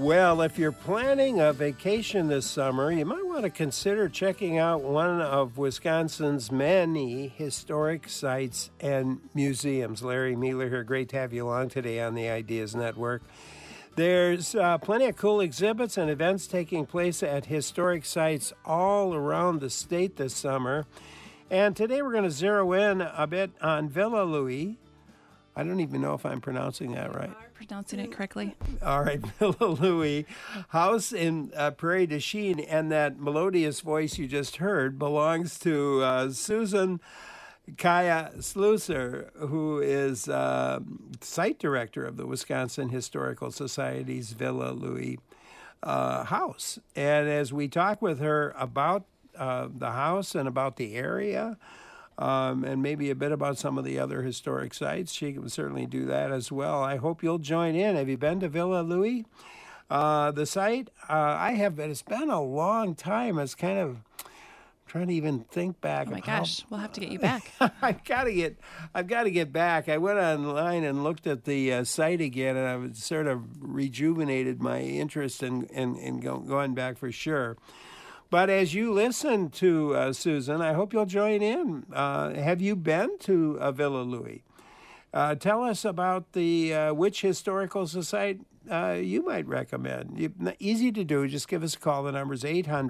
Well, if you're planning a vacation this summer, you might want to consider checking out one of Wisconsin's many historic sites and museums. Larry Mealer here. Great to have you along today on the Ideas Network. There's plenty of cool exhibits and events taking place at historic sites all around the state this summer. And today we're going to zero in a bit on Villa Louis. I don't even know if I'm pronouncing that right. You are pronouncing it correctly. All right, Villa Louis, house in Prairie du Chien, and that melodious voice you just heard belongs to Susan Kaya Slusser, who is site director of the Wisconsin Historical Society's Villa Louis house. And as we talk with her about the house and about the area, and maybe a bit about some of the other historic sites, she can certainly do that as well. I hope you'll join in. Have you been to Villa Louis? The site, I have, but it's been a long time. It's kind of trying to even think back. Oh my gosh, we'll have to get you back. I've got to get back. I went online and looked at the site again, and I've sort of rejuvenated my interest in going back for sure. But as you listen to Susan, I hope you'll join in. Have you been to Villa Louis? Tell us about the which historical society you might recommend. Easy to do. Just give us a call. The number's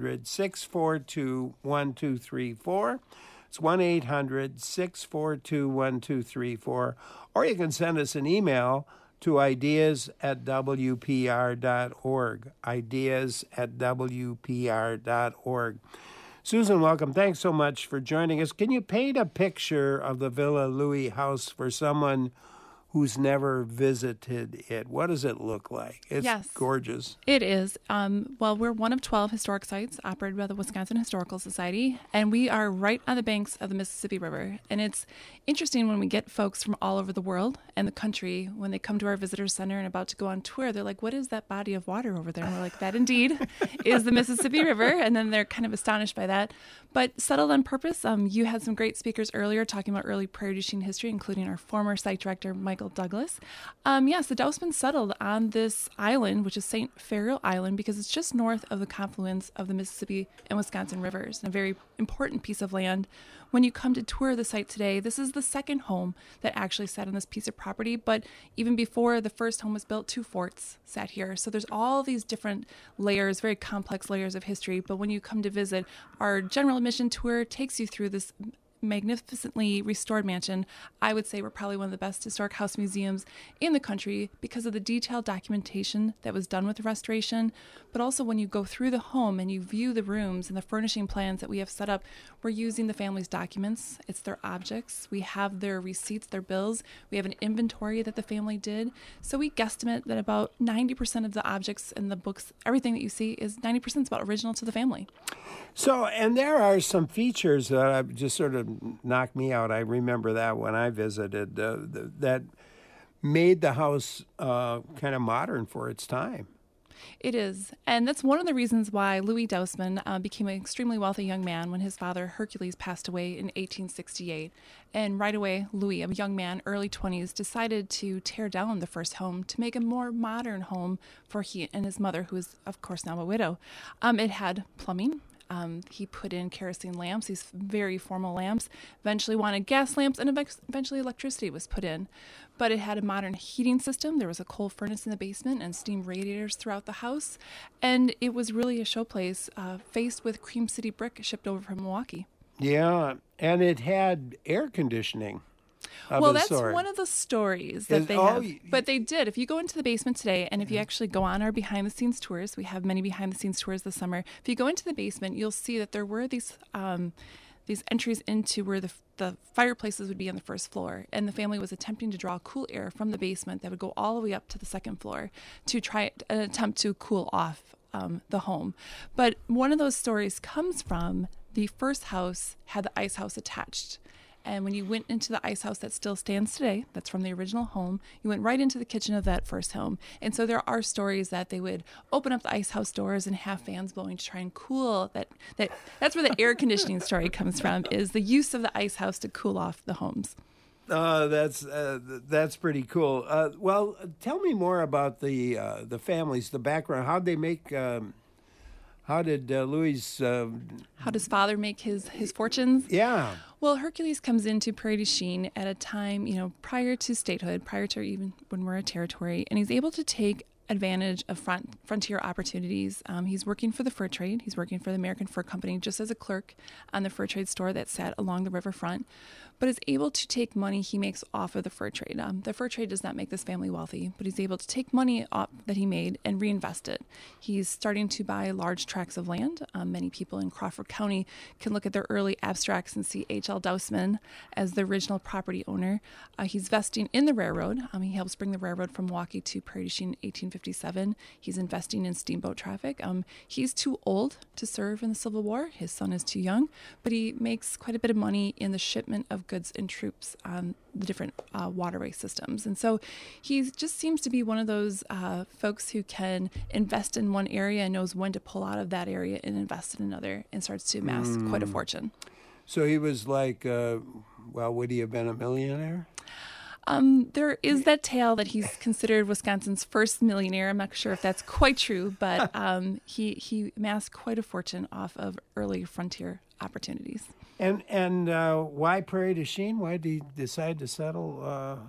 800-642-1234. It's 1-800-642-1234. Or you can send us an email to ideas@wpr.org. Ideas@wpr.org. Susan, welcome. Thanks so much for joining us. Can you paint a picture of the Villa Louis house for someone who's never visited it? What does it look like? It's gorgeous. It is. Well, we're one of 12 historic sites operated by the Wisconsin Historical Society, and we are right on the banks of the Mississippi River. And it's interesting when we get folks from all over the world and the country, when they come to our visitor center and about to go on tour, they're like, what is that body of water over there? And we're like, that indeed is the Mississippi River. And then they're kind of astonished by that. But settled on purpose. You had some great speakers earlier talking about early Prairie du Chien history, including our former site director, Michael Douglas. Yes, the Dousman settled on this island, which is St. Farrell Island, because it's just north of the confluence of the Mississippi and Wisconsin rivers, and a very important piece of land. When you come to tour the site today, this is the second home that actually sat on this piece of property, but even before the first home was built, 2 forts sat here. So there's all these different layers, very complex layers of history, but when you come to visit, our general admission tour takes you through this magnificently restored mansion. I would say we're probably one of the best historic house museums in the country because of the detailed documentation that was done with the restoration. But also when you go through the home and you view the rooms and the furnishing plans that we have set up, we're using the family's documents. It's their objects. We have their receipts, their bills. We have an inventory that the family did. So we guesstimate that about 90% of the objects and the books, everything that you see is 90% is about original to the family. So, and there are some features that have just sort of knocked me out. I remember that when I visited, that made the house kind of modern for its time. It is. And that's one of the reasons why Louis Dousman became an extremely wealthy young man when his father, Hercules, passed away in 1868. And right away, Louis, a young man, early 20s, decided to tear down the first home to make a more modern home for he and his mother, who is, of course, now a widow. It had plumbing. He put in kerosene lamps, these very formal lamps, eventually wanted gas lamps, and eventually electricity was put in. But it had a modern heating system. There was a coal furnace in the basement and steam radiators throughout the house. And it was really a showplace faced with Cream City brick shipped over from Milwaukee. Yeah, and it had air conditioning. Well, that's one of the stories that they have. But they did. If you go into the basement today, and if you actually go on our behind-the-scenes tours, we have many behind-the-scenes tours this summer. If you go into the basement, you'll see that there were these entries into where the fireplaces would be on the first floor, and the family was attempting to draw cool air from the basement that would go all the way up to the second floor to try an attempt to cool off the home. But one of those stories comes from the first house had the ice house attached. And when you went into the ice house that still stands today, that's from the original home, you went right into the kitchen of that first home. And so there are stories that they would open up the ice house doors and have fans blowing to try and cool that. That's where the air conditioning story comes from, is the use of the ice house to cool off the homes. That's pretty cool. Well, tell me more about the families, the background. How'd they make? How did Louis? How does father make his fortunes? Yeah. Well, Hercules comes into Prairie du Chien at a time, prior to statehood, prior to even when we're a territory, and he's able to take advantage of frontier opportunities. He's working for the fur trade. He's working for the American Fur Company just as a clerk on the fur trade store that sat along the riverfront, but is able to take money he makes off of the fur trade. The fur trade does not make this family wealthy, but he's able to take money off that he made and reinvest it. He's starting to buy large tracts of land. Many people in Crawford County can look at their early abstracts and see H.L. Dousman as the original property owner. He's vesting in the railroad. He helps bring the railroad from Milwaukee to Prairie du Chien in 1857. He's investing in steamboat traffic. He's too old to serve in the Civil War. His son is too young, but he makes quite a bit of money in the shipment of goods and troops on the different waterway systems. And so he just seems to be one of those folks who can invest in one area and knows when to pull out of that area and invest in another, and starts to amass quite a fortune. So he was like, would he have been a millionaire? There is that tale that he's considered Wisconsin's first millionaire. I'm not sure if that's quite true, but he amassed quite a fortune off of early frontier opportunities. And why Prairie du Chien? Why did he decide to settle?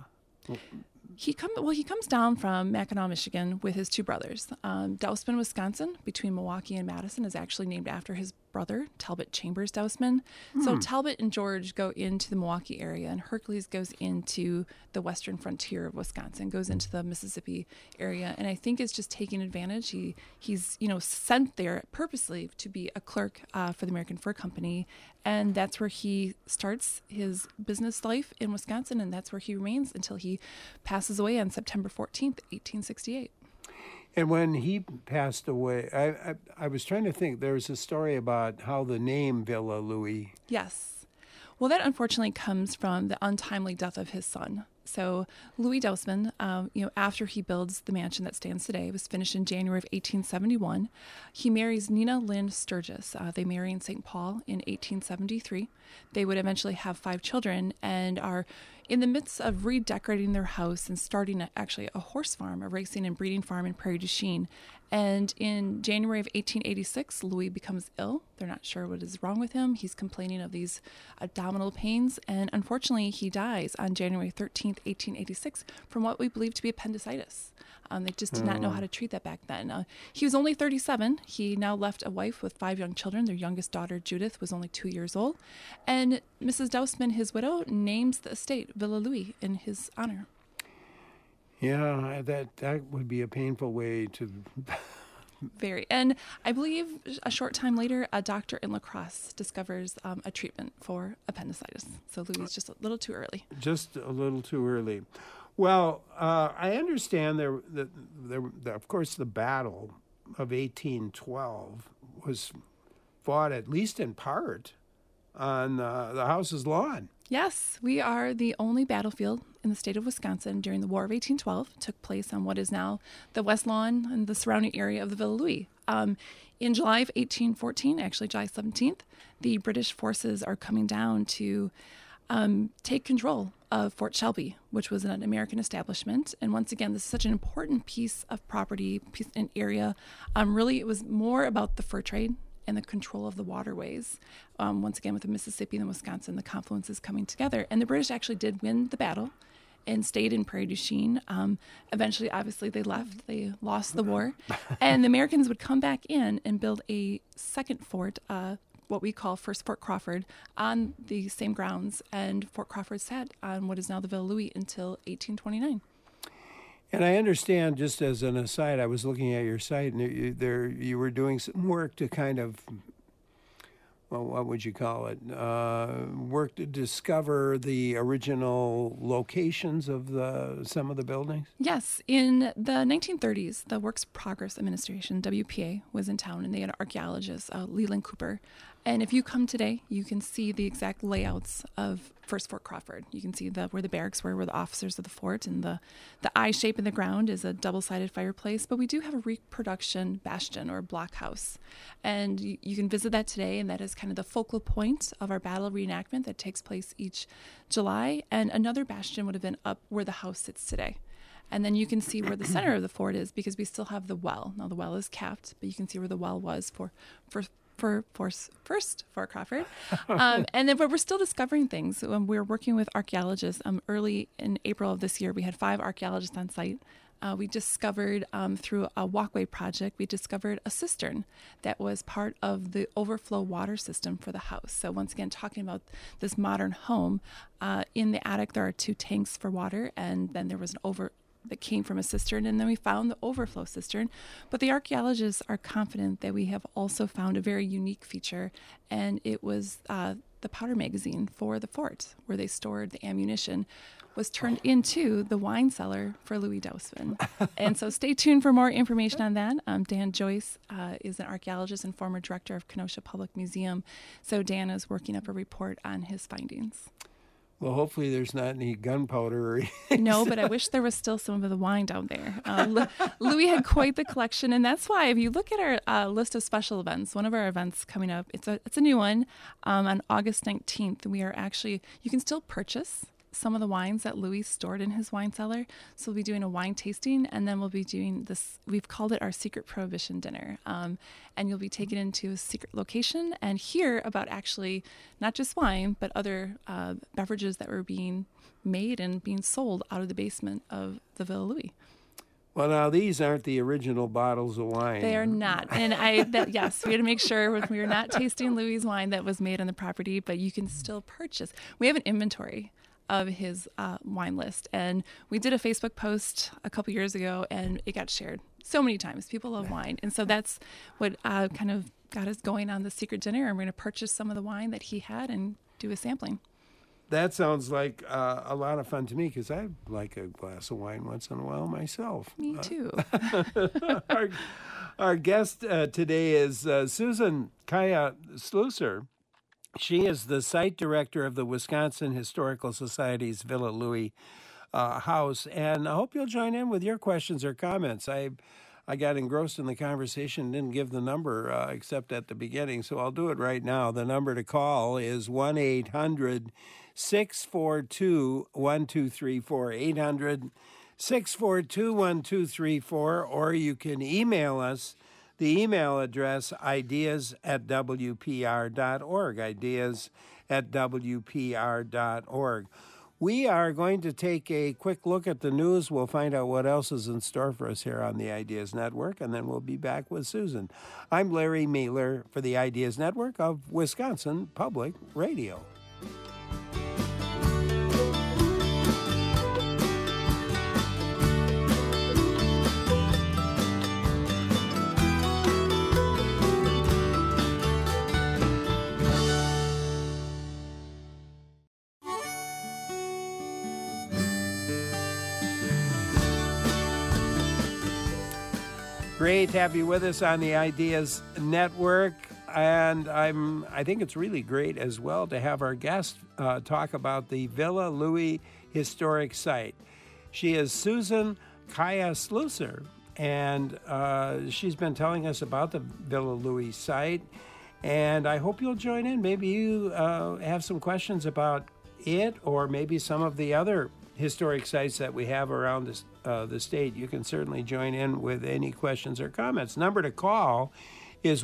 He comes down from Mackinac, Michigan, with his two brothers. Dousman, Wisconsin, between Milwaukee and Madison, is actually named after his brother, Talbot Chambers Dousman. So Talbot and George go into the Milwaukee area, and Hercules goes into the western frontier of Wisconsin, goes into the Mississippi area, and I think is just taking advantage. He's sent there purposely to be a clerk for the American Fur Company, and that's where he starts his business life in Wisconsin, and that's where he remains until he passes away on September 14th, 1868. And when he passed away, I was trying to think, there was a story about how the name Villa Louis. Yes. Well, that unfortunately comes from the untimely death of his son. So Louis Dousman, after he builds the mansion that stands today, it was finished in January of 1871. He marries Nina Lynn Sturgis. They marry in St. Paul in 1873. They would eventually have 5 children and are in the midst of redecorating their house and starting a horse farm, a racing and breeding farm in Prairie du Chien. And in January of 1886, Louis becomes ill. They're not sure what is wrong with him. He's complaining of these abdominal pains, and unfortunately, he dies on January 13th, 1886, from what we believe to be appendicitis. They just did not know how to treat that back then. He was only 37. He now left a wife with 5 young children. Their youngest daughter, Judith, was only 2 years old. And Mrs. Dousman, his widow, names the estate Villa Louis in his honor. Yeah, that would be a painful way to... Very. And I believe a short time later, a doctor in La Crosse discovers a treatment for appendicitis. So Louis is just a little too early. Just a little too early. Well, I understand there, of course, the Battle of 1812 was fought, at least in part, on the house's lawn. Yes, we are the only battlefield in the state of Wisconsin during the War of 1812. It took place on what is now the west lawn and the surrounding area of the Villa Louis. In July of 1814, actually July 17th, the British forces are coming down to take control of Fort Shelby, which was an American establishment. And once again, this is such an important piece of property, an area. Really, it was more about the fur trade and the control of the waterways. Once again, with the Mississippi and the Wisconsin, the confluences coming together. And the British actually did win the battle and stayed in Prairie du Chien. Eventually, obviously, they left. They lost the war. And the Americans would come back in and build a second fort, what we call First Fort Crawford, on the same grounds. And Fort Crawford sat on what is now the Villa Louis until 1829. And I understand, just as an aside, I was looking at your site, and you were doing some work to kind of, well, what would you call it? Work to discover the original locations of some of the buildings? Yes. In the 1930s, the Works Progress Administration, WPA, was in town, and they had an archaeologist, Leland Cooper. And if you come today, you can see the exact layouts of First Fort Crawford. You can see where the barracks were the officers of the fort, and the I shape in the ground is a double-sided fireplace. But we do have a reproduction bastion or blockhouse, and you can visit that today, and that is kind of the focal point of our battle reenactment that takes place each July. And another bastion would have been up where the house sits today. And then you can see where the center of the fort is, because we still have the well. Now the well is capped, but you can see where the well was for First Fort Crawford. And then we're still discovering things. We're working with archaeologists. Early in April of this year, we had 5 archaeologists on site. We discovered through a walkway project, we discovered a cistern that was part of the overflow water system for the house. So once again, talking about this modern home, in the attic there are 2 tanks for water, and then there was that came from a cistern, and then we found the overflow cistern. But the archaeologists are confident that we have also found a very unique feature, and it was the powder magazine for the fort, where they stored the ammunition, was turned into the wine cellar for Louis Dousman. And so stay tuned for more information on that. Dan Joyce is an archaeologist and former director of Kenosha Public Museum. So Dan is working up a report on his findings. Well, hopefully there's not any gunpowder. No, but I wish there was still some of the wine down there. Louis had quite the collection, and that's why if you look at our list of special events, one of our events coming up, it's a new one, on August 19th. You can still purchase some of the wines that Louis stored in his wine cellar. So we'll be doing a wine tasting, and then we'll be doing this, we've called it our secret prohibition dinner. And you'll be taken into a secret location and hear about actually not just wine, but other beverages that were being made and being sold out of the basement of the Villa Louis. Well, now, these aren't the original bottles of wine. They are not. And yes, we had to make sure we were not tasting Louis' wine that was made on the property, but you can still purchase. We have an inventory of his wine list. And we did a Facebook post a couple years ago, and it got shared so many times. People love wine. And so that's what kind of got us going on the secret dinner. And we're going to purchase some of the wine that he had and do a sampling. That sounds like a lot of fun to me, because I like a glass of wine once in a while myself. Me too. Our guest today is Susan Kaya Slusser. She is the site director of the Wisconsin Historical Society's Villa Louis house, and I hope you'll join in with your questions or comments. I got engrossed in the conversation, didn't give the number except at the beginning, so I'll do it right now. The number to call is 1-800-642-1234, 800-642-1234, or you can email us. The email address, ideas@wpr.org, ideas@wpr.org. We are going to take a quick look at the news. We'll find out what else is in store for us here on the Ideas Network, and then we'll be back with Susan. I'm Larry Meadler for the Ideas Network of Wisconsin Public Radio. Great to have you with us on the Ideas Network, and I think it's really great as well to have our guest talk about the Villa Louis Historic Site. She is Susan Kaya Slusser, and she's been telling us about the Villa Louis site, and I hope you'll join in. Maybe you have some questions about it, or maybe some of the other historic sites that we have around the state. You can certainly join in with any questions or comments. Number to call is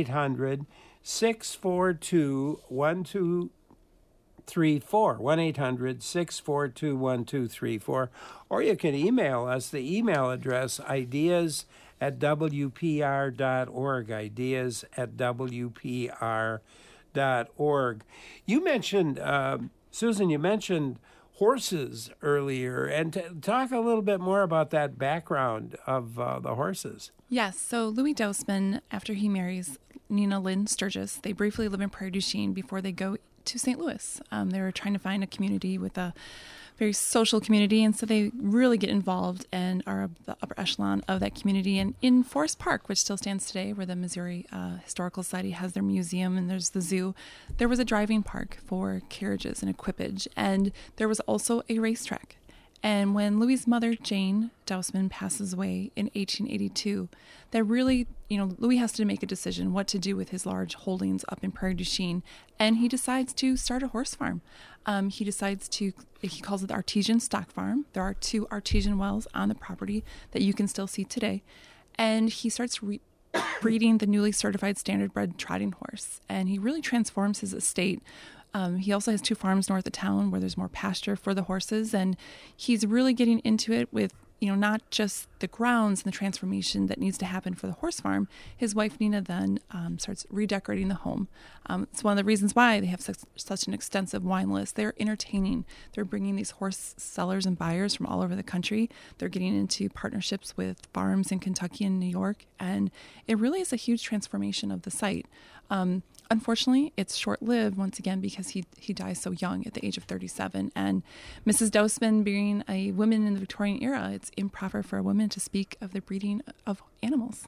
1-800-642-1234, 1-800-642-1234, or you can email us. The email address, ideas@wpr.org, ideas@wpr.org. You mentioned, Susan, you mentioned horses earlier, and talk a little bit more about that background of the horses. Yes, so Louis Dousman, after he marries Nina Lynn Sturgis, they briefly live in Prairie du Chien before they go to St. Louis. They were trying to find a community with a very social community, and so they really get involved and are the upper echelon of that community. And in Forest Park, which still stands today, where the Missouri Historical Society has their museum and there's the zoo, there was a driving park for carriages and equipage, and there was also a racetrack. And when Louis's mother, Jane Dousman, passes away in 1882, that really, Louis has to make a decision what to do with his large holdings up in Prairie du Chien, and he decides to start a horse farm. He calls it the Artesian Stock Farm. There are 2 artesian wells on the property that you can still see today. And he starts breeding the newly certified standard-bred trotting horse, and he really transforms his estate. He also has 2 farms north of town where there's more pasture for the horses, and he's really getting into it with, not just the grounds and the transformation that needs to happen for the horse farm. His wife, Nina, then starts redecorating the home. It's one of the reasons why they have such an extensive wine list. They're entertaining. They're bringing these horse sellers and buyers from all over the country. They're getting into partnerships with farms in Kentucky and New York, and it really is a huge transformation of the site. Unfortunately, it's short-lived once again because he dies so young at the age of 37. And Mrs. Dousman, being a woman in the Victorian era, it's improper for a woman to speak of the breeding of animals.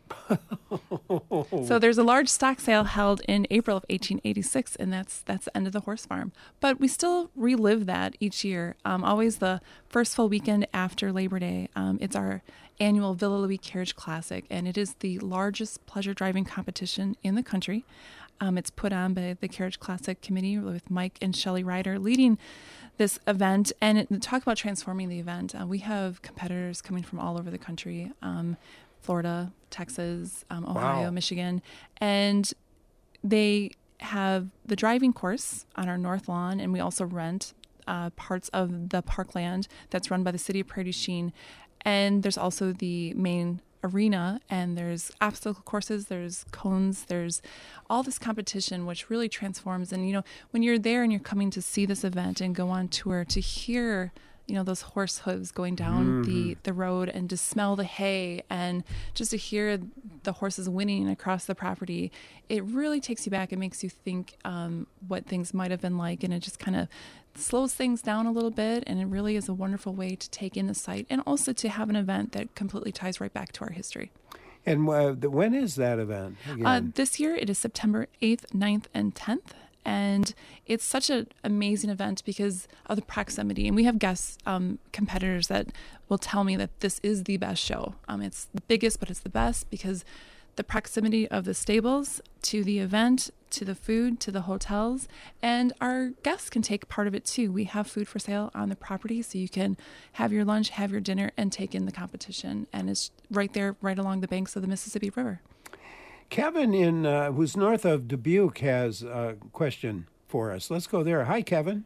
So there's a large stock sale held in April of 1886, and that's the end of the horse farm. But we still relive that each year, always the first full weekend after Labor Day. It's our annual Villa Louis Carriage Classic, and it is the largest pleasure driving competition in the country. It's put on by the Carriage Classic Committee with Mike and Shelley Ryder leading this event. And talk about transforming the event. We have competitors coming from all over the country, Florida, Texas, Ohio, Wow. Michigan. And they have the driving course on our north lawn, and we also rent parts of the parkland that's run by the city of Prairie du Chien. And there's also the main arena, and there's obstacle courses, there's cones, there's all this competition, which really transforms. And, when you're there and you're coming to see this event and go on tour, to hear, those horse hooves going down the road, and to smell the hay, and just to hear the horses whinnying across the property, it really takes you back. It makes you think what things might have been like, and it just kind of slows things down a little bit, and it really is a wonderful way to take in the site and also to have an event that completely ties right back to our history. And when is that event again? This year it is September 8th, 9th, and 10th. And it's such an amazing event because of the proximity. And we have guests, competitors that will tell me that this is the best show. It's the biggest, but it's the best because the proximity of the stables to the event, to the food, to the hotels, and our guests can take part of it too. We have food for sale on the property, so you can have your lunch, have your dinner, and take in the competition. And it's right there, right along the banks of the Mississippi River. Kevin, who's north of Dubuque, has a question for us. Let's go there. Hi, Kevin.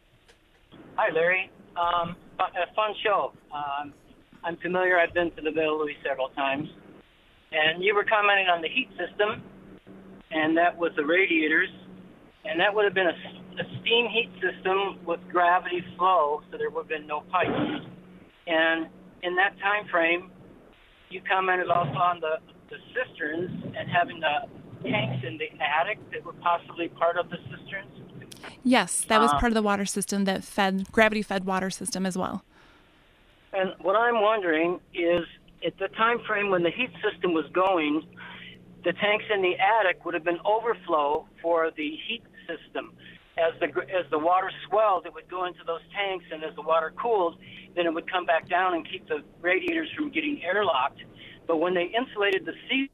Hi, Larry. A fun show. I'm familiar. I've been to the Villa Louis several times. And you were commenting on the heat system, and that was the radiators. And that would have been a steam heat system with gravity flow, so there would have been no pipes. And in that time frame, you commented also on the cisterns and having the tanks in the attic that were possibly part of the cisterns. Yes, that was part of the water system that gravity-fed water system as well. And what I'm wondering is, at the time frame when the heat system was going, the tanks in the attic would have been overflow for the heat system. As the water swelled, it would go into those tanks, and as the water cooled, then it would come back down and keep the radiators from getting airlocked. But when they insulated the seat,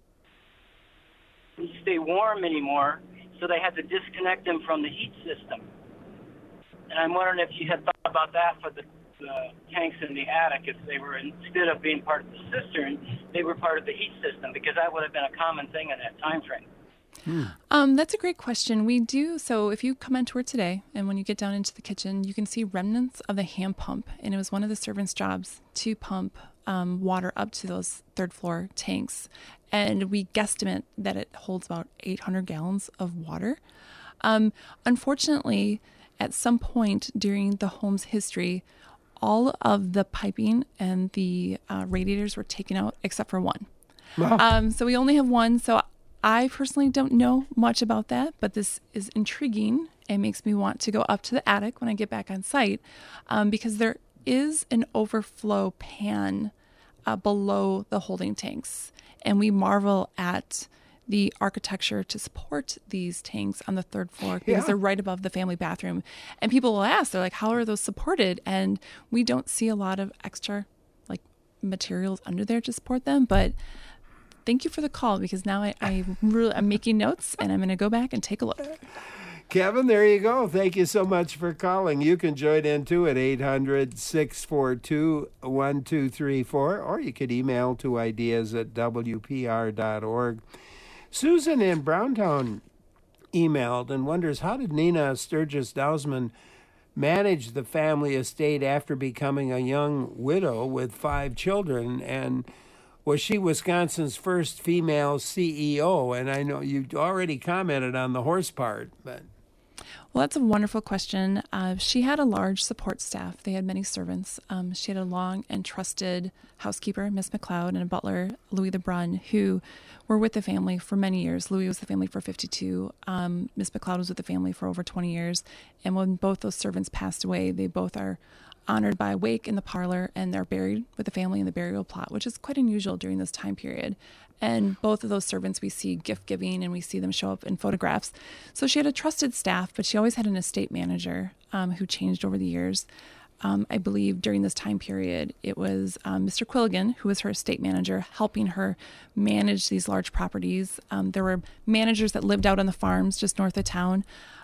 it didn't stay warm anymore, so they had to disconnect them from the heat system. And I'm wondering if you had thought about that for the tanks in the attic, if they were, instead of being part of the cistern, they were part of the heat system, because that would have been a common thing in that time frame. That's a great question. We do. So if you come on tour today, and when you get down into the kitchen, you can see remnants of the hand pump. And it was one of the servants' jobs to pump water up to those third floor tanks. And we guesstimate that it holds about 800 gallons of water. Unfortunately, at some point during the home's history, all of the piping and the radiators were taken out except for one. Wow. So we only have one. So I personally don't know much about that, but this is intriguing and makes me want to go up to the attic when I get back on site, because there is an overflow pan below the holding tanks. And we marvel at the architecture to support these tanks on the third floor because they're right above the family bathroom. And people will ask, they're like, how are those supported? And we don't see a lot of extra like materials under there to support them. But thank you for the call, because now I'm making notes and I'm going to go back and take a look. Kevin, there you go. Thank you so much for calling. You can join in too at 800-642-1234, or you could email to ideas@wpr.org. Susan in Browntown emailed and wonders, how did Nina Sturgis Dousman manage the family estate after becoming a young widow with 5 children? And was she Wisconsin's first female CEO? And I know you already commented on the horse part, but... Well, that's a wonderful question. She had a large support staff. They had many servants. She had a long and trusted housekeeper, Miss McLeod, and a butler, Louis LeBrun, who were with the family for many years. Louis was with the family for 52. Miss McLeod was with the family for over 20 years. And when both those servants passed away, they both are honored by a wake in the parlor, and they're buried with the family in the burial plot, which is quite unusual during this time period. And both of those servants, we see gift giving and we see them show up in photographs. So she had a trusted staff, but she always had an estate manager who changed over the years. I believe during this time period, it was Mr. Quilligan, who was her estate manager, helping her manage these large properties. There were managers that lived out on the farms just north of town.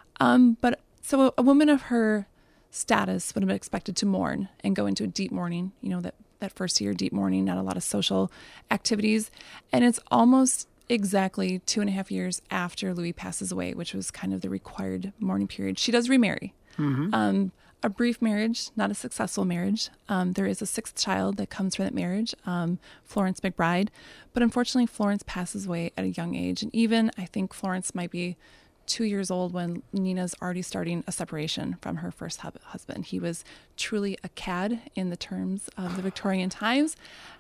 But so a woman of her status would have been expected to mourn and go into a deep mourning, that first year, deep mourning, not a lot of social activities. And it's almost exactly 2.5 years after Louis passes away, which was kind of the required mourning period. She does remarry. Mm-hmm. A brief marriage, not a successful marriage. There is a 6th child that comes from that marriage, Florence McBride. But unfortunately, Florence passes away at a young age. And even I think Florence might be 2 years old when Nina's already starting a separation from her first husband. He was truly a cad in the terms of the Victorian times,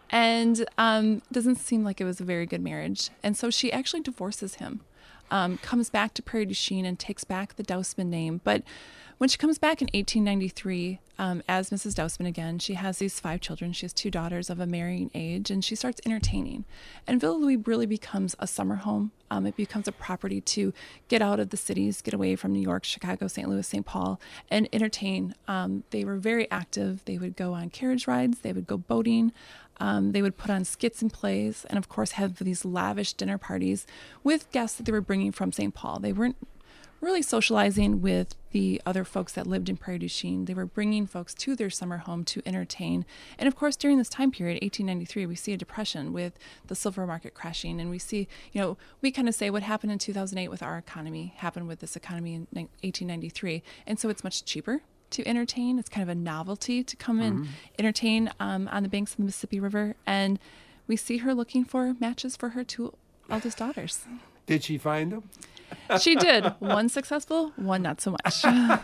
and doesn't seem like it was a very good marriage. And so she actually divorces him, comes back to Prairie du Chien and takes back the Dousman name. But when she comes back in 1893 as Mrs. Dousman again, she has these 5 children. She has 2 daughters of a marrying age, and she starts entertaining. And Villa Louis really becomes a summer home. It becomes a property to get out of the cities, get away from New York, Chicago, St. Louis, St. Paul, and entertain. They were very active. They would go on carriage rides. They would go boating. They would put on skits and plays, and of course have these lavish dinner parties with guests that they were bringing from St. Paul. They weren't really socializing with the other folks that lived in Prairie du Chien. They were bringing folks to their summer home to entertain. And of course, during this time period, 1893, we see a depression with the silver market crashing. And we see, we kind of say what happened in 2008 with our economy happened with this economy in 1893. And so it's much cheaper to entertain. It's kind of a novelty to come and entertain on the banks of the Mississippi River. And we see her looking for matches for her 2 eldest daughters. Did she find them? She did. One successful, one not so much.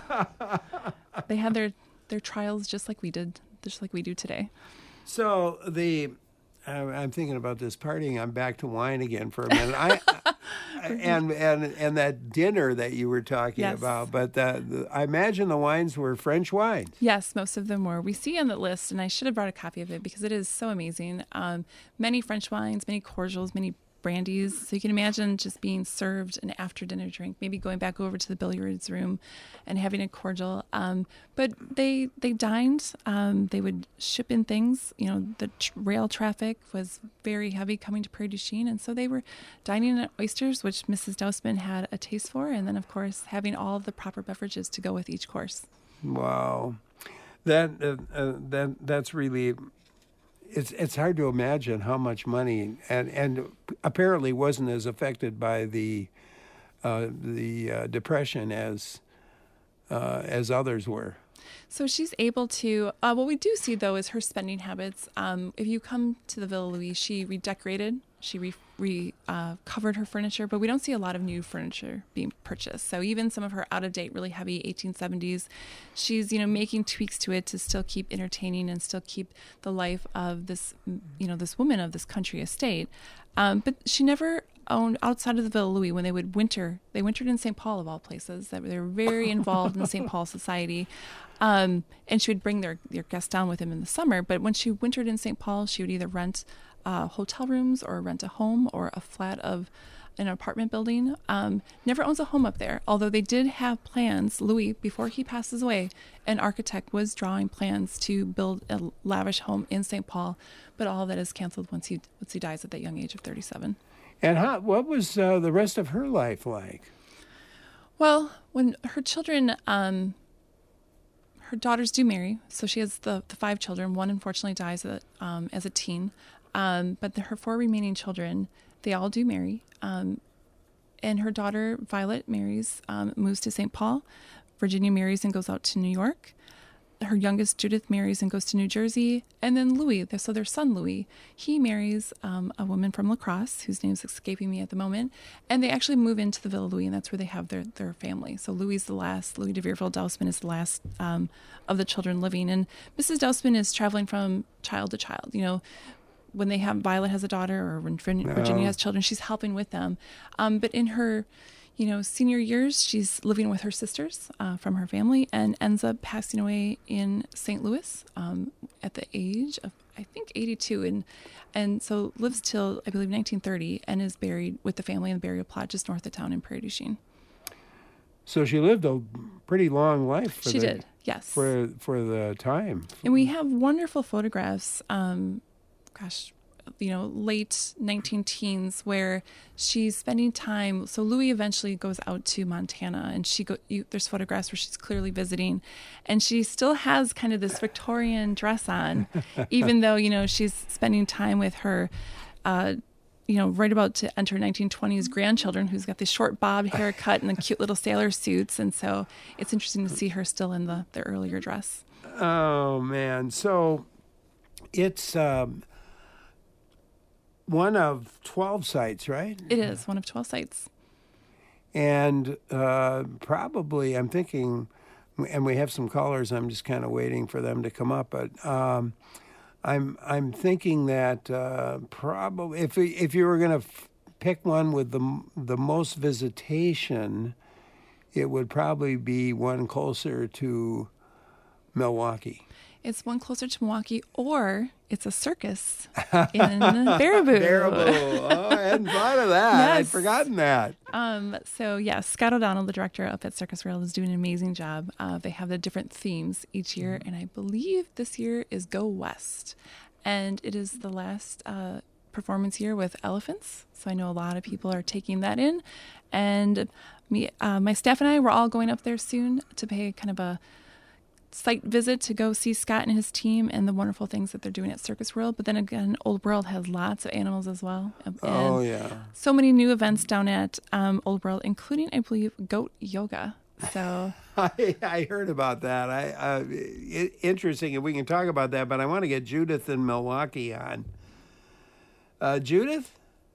They had their trials just like we did, just like we do today. So I'm thinking about this partying. I'm back to wine again for a minute. And that dinner that you were talking about. But I imagine the wines were French wines. Yes, most of them were. We see on the list, and I should have brought a copy of it because it is so amazing. Many French wines, many cordials, many brandies. So you can imagine just being served an after dinner drink, maybe going back over to the billiards room and having a cordial. But they dined. They would ship in things. The rail traffic was very heavy coming to Prairie du Chien, and so they were dining at oysters, which Mrs. Dousman had a taste for, and then of course having all of the proper beverages to go with each course. Wow, that's really. It's hard to imagine how much money, and apparently wasn't as affected by the depression as others were. So she's able to. What we do see though is her spending habits. If you come to the Villa Louis, she redecorated. She covered her furniture, but we don't see a lot of new furniture being purchased. So even some of her out-of-date, really heavy 1870s, she's making tweaks to it to still keep entertaining and still keep the life of this this woman of this country estate. But she never outside of the Villa Louis when they would winter. They wintered in St. Paul of all places. They were very involved in the St. Paul Society. And she would bring their guests down with them in the summer. But when she wintered in St. Paul, she would either rent hotel rooms or rent a home or a flat of an apartment building. Never owns a home up there, although they did have plans. Louis, before he passes away, an architect was drawing plans to build a lavish home in St. Paul, but all of that is canceled once he dies at that young age of 37. And what was the rest of her life like? Well, when her children, her daughters do marry, so she has the 5 children. One unfortunately dies as a teen, but her 4 remaining children, they all do marry. And her daughter, Violet, marries, moves to St. Paul. Virginia marries and goes out to New York. Her youngest, Judith, marries and goes to New Jersey. And then Louis, so their son Louis, he marries a woman from La Crosse, whose name's escaping me at the moment. And they actually move into the Villa Louis, and that's where they have their family. So Louis de Vierville Dousman is the last of the children living. And Mrs. Dousman is traveling from child to child. You know, when they have Violet has a daughter or when Virginia has children, she's helping with them. But in her, senior years, she's living with her sisters from her family and ends up passing away in St. Louis at the age of, I think, 82. And so lives till, I believe, 1930 and is buried with the family in the burial plot just north of town in Prairie du Chien. So she lived a pretty long life. She did, yes. For the time. And we have wonderful photographs, late 19-teens where she's spending time. So Louis eventually goes out to Montana, and there's photographs where she's clearly visiting, and she still has kind of this Victorian dress on, even though, she's spending time with her, right about to enter 1920s grandchildren, who's got the short bob haircut and the cute little sailor suits. And so it's interesting to see her still in the earlier dress. Oh, man. So it's one of 12 sites, right? It is one of 12 sites. And probably, I'm thinking, and we have some callers, I'm just kind of waiting for them to come up, but I'm thinking that probably if you were going to pick one with the most visitation, it would probably be one closer to Milwaukee. It's one closer to Milwaukee, or it's a circus in Baraboo. Baraboo. Oh, I hadn't thought of that. Yes. I'd forgotten that. So, Scott O'Donnell, the director up at Circus World, is doing an amazing job. They have the different themes each year, and I believe this year is Go West. And it is the last performance year with elephants. So I know a lot of people are taking that in. And my staff and I, we're all going up there soon to pay kind of a site visit to go see Scott and his team and the wonderful things that they're doing at Circus World. But then again, Old World has lots of animals as well. Oh, yeah. So many new events down at Old World, including, I believe, goat yoga. So I heard about that. Interesting, and we can talk about that, but I want to get Judith in Milwaukee on. Judith?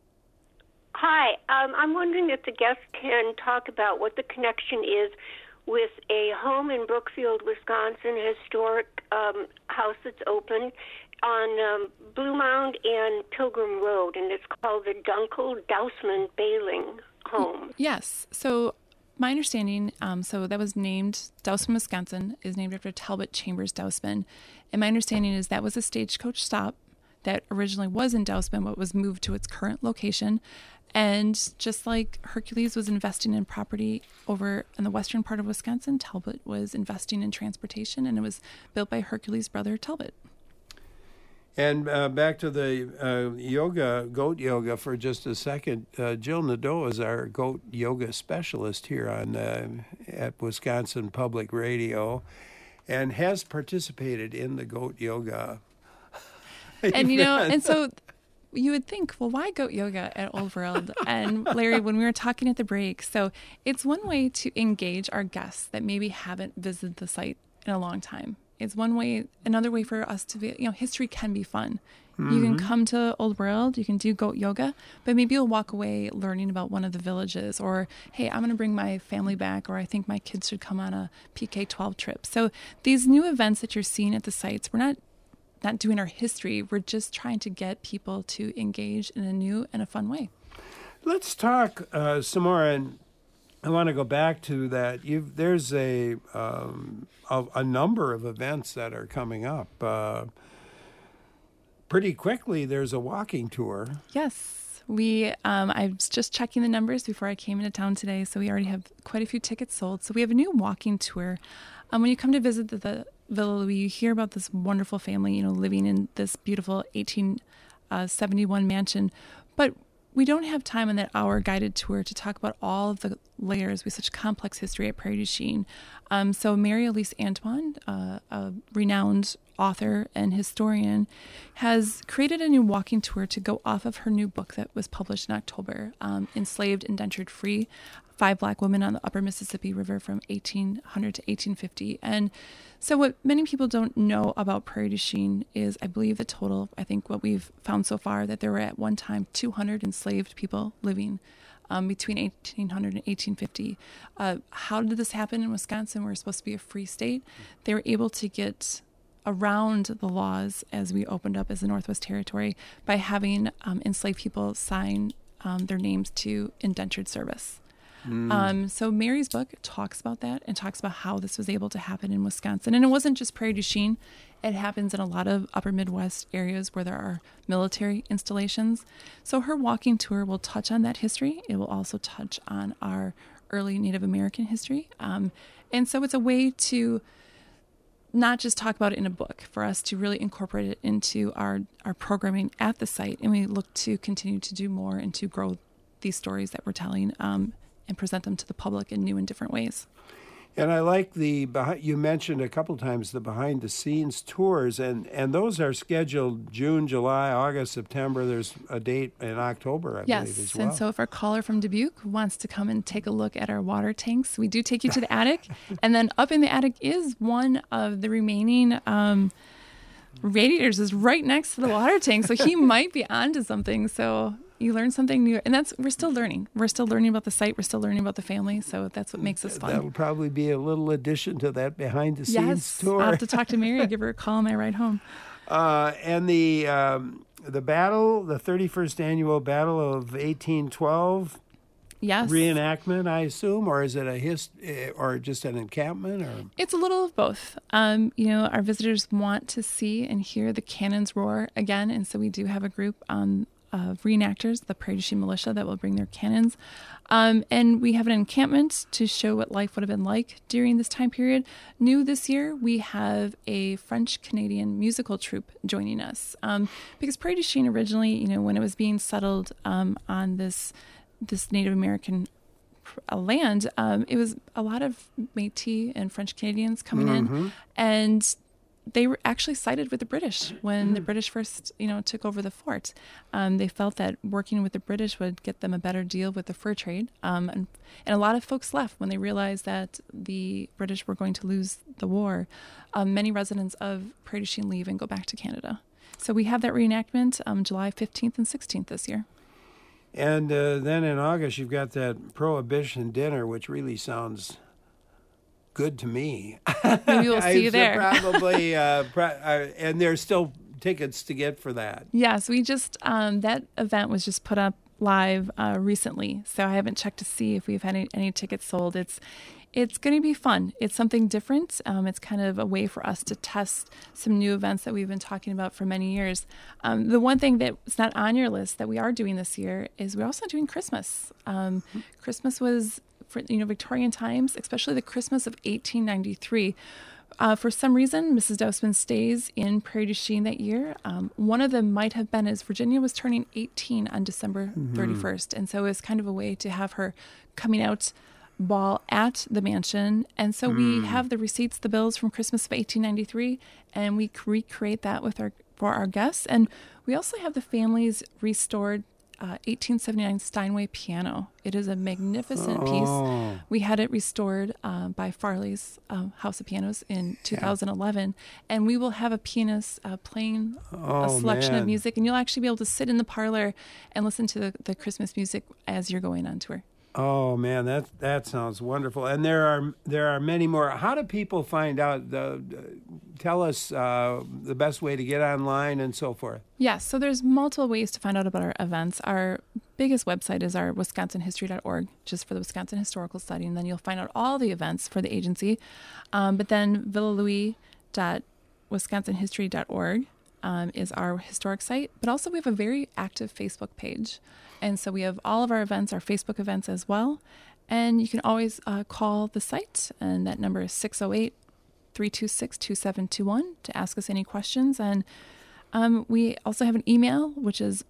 Hi. I'm wondering if the guest can talk about what the connection is with a home in Brookfield, Wisconsin, a historic house that's open on Blue Mound and Pilgrim Road, and it's called the Dunkel Dousman Bailing Home. Yes. So my understanding, so that was named, Dousman, Wisconsin, is named after Talbot Chambers Dousman. And my understanding is that was a stagecoach stop that originally was in Dousman, but was moved to its current location. And just like Hercules was investing in property over in the western part of Wisconsin, Talbot was investing in transportation, and it was built by Hercules' brother, Talbot. And back to the goat yoga for just a second. Jill Nadeau is our goat yoga specialist here at Wisconsin Public Radio, and has participated in the goat yoga. And and so you would think, well, why goat yoga at Old World? And Larry, when we were talking at the break, so it's one way to engage our guests that maybe haven't visited the site in a long time. It's one way. Another way for us to be, history can be fun. Mm-hmm. You can come to Old World, you can do goat yoga, but maybe you'll walk away learning about one of the villages, or, hey, I'm going to bring my family back, or I think my kids should come on a PK-12 trip. So these new events that you're seeing at the sites, we're not doing our history. We're just trying to get people to engage in a new and a fun way. Let's talk some more, and I want to go back to that. There's a number of events that are coming up. Pretty quickly, there's a walking tour. Yes. I was just checking the numbers before I came into town today, so we already have quite a few tickets sold. So we have a new walking tour. When you come to visit the Villa Louis, you hear about this wonderful family, living in this beautiful 1871 mansion. But we don't have time on that hour guided tour to talk about all of the layers with such complex history at Prairie du Chien. So Mary Elise Antoine, a renowned author and historian, has created a new walking tour to go off of her new book that was published in October, Enslaved, Indentured, Free, 5 Black Women on the Upper Mississippi River from 1800 to 1850. And so what many people don't know about Prairie du Chien is, I believe the total, I think what we've found so far, that there were at one time 200 enslaved people living between 1800 and 1850. How did this happen in Wisconsin? We're supposed to be a free state. They were able to get around the laws as we opened up as the Northwest Territory by having enslaved people sign their names to indentured service. So Mary's book talks about that and talks about how this was able to happen in Wisconsin. And it wasn't just Prairie du Chien. It happens in a lot of upper Midwest areas where there are military installations. So her walking tour will touch on that history. It will also touch on our early Native American history. And so it's a way to not just talk about it in a book, for us to really incorporate it into our programming at the site. And we look to continue to do more and to grow these stories that we're telling and present them to the public in new and different ways. And I like you mentioned a couple times the behind-the-scenes tours, and those are scheduled June, July, August, September. There's a date in October, I believe, as well. And so if our caller from Dubuque wants to come and take a look at our water tanks, we do take you to the attic. And then up in the attic is one of the remaining radiators is right next to the water tank, so he might be onto something. So you learn something new, and we're still learning. We're still learning about the site. We're still learning about the family. So that's what makes us fun. That'll probably be a little addition to that behind-the-scenes tour. I'll have to talk to Mary. Give her a call on my ride home. And the battle, the 31st annual Battle of 1812. Yes. Reenactment, I assume, or is it or just an encampment? Or it's a little of both. Our visitors want to see and hear the cannons roar again, and so we do have a group of reenactors, the Prairie du Chien Militia, that will bring their cannons. And we have an encampment to show what life would have been like during this time period. New this year, we have a French-Canadian musical troupe joining us. Because Prairie du Chien originally, when it was being settled on this Native American land, it was a lot of Métis and French Canadians coming in, and they were actually sided with the British when the British first, took over the fort. They felt that working with the British would get them a better deal with the fur trade, and a lot of folks left when they realized that the British were going to lose the war. Many residents of Prairie du Chien leave and go back to Canada. So we have that reenactment July 15th and 16th this year. And then in August, you've got that Prohibition dinner, which really sounds good to me. Maybe we'll see you there. Probably, and there's still tickets to get for that. Yes, we just, that event was just put up live recently, so I haven't checked to see if we've had any tickets sold. It's going to be fun. It's something different. It's kind of a way for us to test some new events that we've been talking about for many years. The one thing that's not on your list that we are doing this year is we're also doing Christmas. Christmas was, for Victorian times, especially the Christmas of 1893. For some reason, Mrs. Dousman stays in Prairie du Chien that year. One of them might have been as Virginia was turning 18 on December 31st. And so it was kind of a way to have her coming out ball at the mansion. And so we have the receipts, the bills from Christmas of 1893, and we recreate that for our guests. And we also have the family's restored 1879 Steinway piano. It is a magnificent piece. We had it restored by Farley's House of Pianos in 2011, and we will have a pianist playing a selection of music, and you'll actually be able to sit in the parlor and listen to the Christmas music as you're going on tour. Oh man, that sounds wonderful. And there are many more. How do people find out? Tell us the best way to get online and so forth. Yes, so there's multiple ways to find out about our events. Our biggest website is our wisconsinhistory.org, just for the Wisconsin Historical Study, and then you'll find out all the events for the agency. But then villalouis.wisconsinhistory.org is our historic site, but also we have a very active Facebook page. And so we have all of our events, our Facebook events as well. And you can always call the site, and that number is 608-326-2721 to ask us any questions. And we also have an email, which is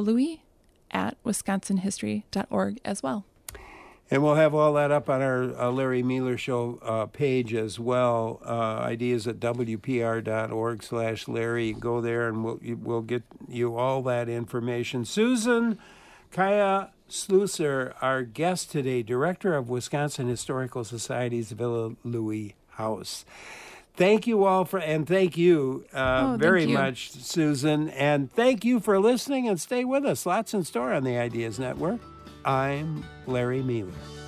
villalouis@wisconsinhistory.org as well. And we'll have all that up on our Larry Mueller Show page as well. Ideas at WPR.org/Larry. Go there and we'll get you all that information. Susan Kaya Slusser, our guest today, Director of Wisconsin Historical Society's Villa Louis House. Thank you all thank you very much, Susan. And thank you for listening, and stay with us. Lots in store on the Ideas Network. I'm Larry Mueller.